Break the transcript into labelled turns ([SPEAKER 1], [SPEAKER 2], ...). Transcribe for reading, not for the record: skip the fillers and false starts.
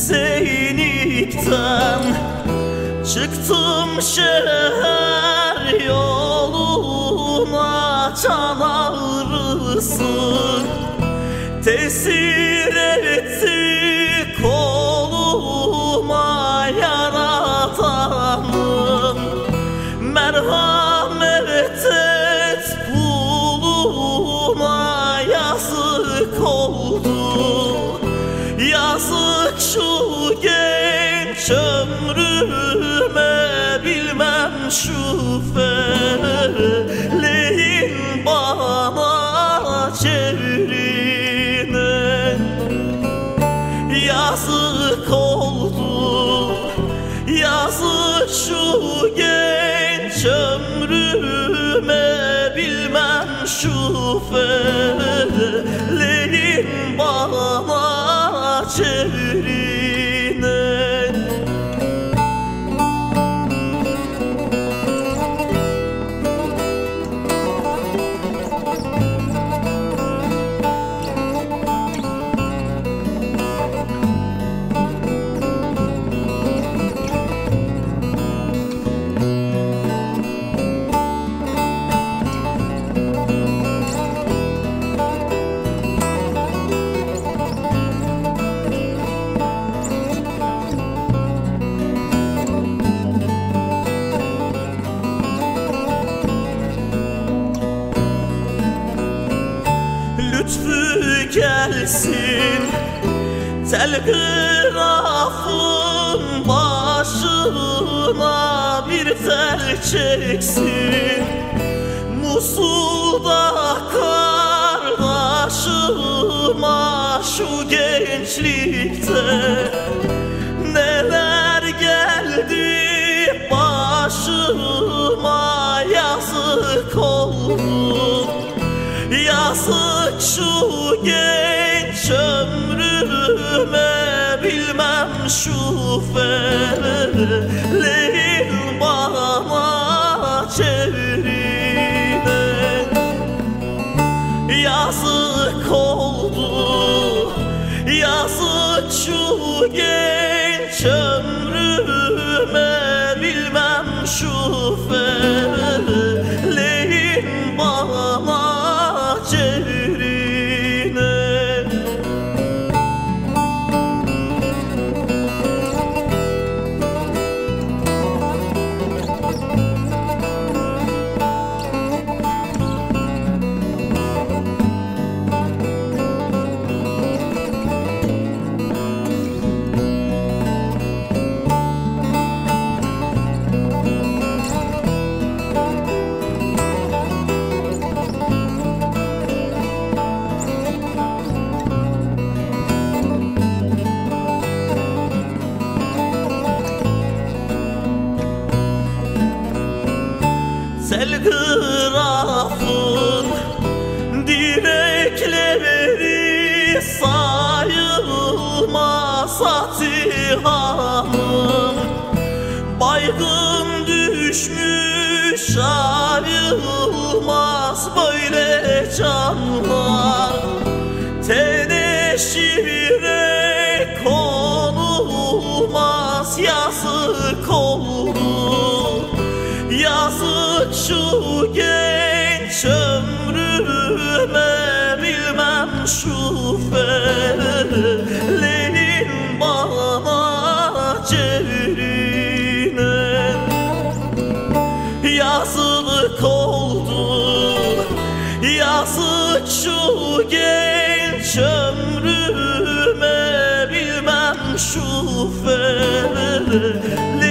[SPEAKER 1] Zeynep'ten çıktım şehir yoluna, can ağrısı tesir etti koluma, yaradanım merhamet et kuluna. Yazık oldu, yazık şu genç ömrüme, bilmem şu feleğin bana çevrine. Yazık oldu, yazık şu genç ömrüme, bilmem şu feleğin bana çevrine. Lütfü gelsin, telgrafın başına bir tel çeksin. Musul'da kardeşime şu gençlikte neler geldi başıma. Yazık oldu, yazık şu genç ömrüme, bilmem şu feleğin bana çevrine. Yazık oldu, yazık şu genç ömrüme, bilmem şu feleğin bana çevrine. Telgrafın direkleri sayılmaz Atihan'ım. Baygın düşmüş ayılmaz böyle canlar. Teneşire konulmaz, yazık oldu, yazık şu genç ömrüme, bilmem şu feleğin bana çevrine. Yazık oldu, yazık şu genç ömrüme, bilmem şu feleğin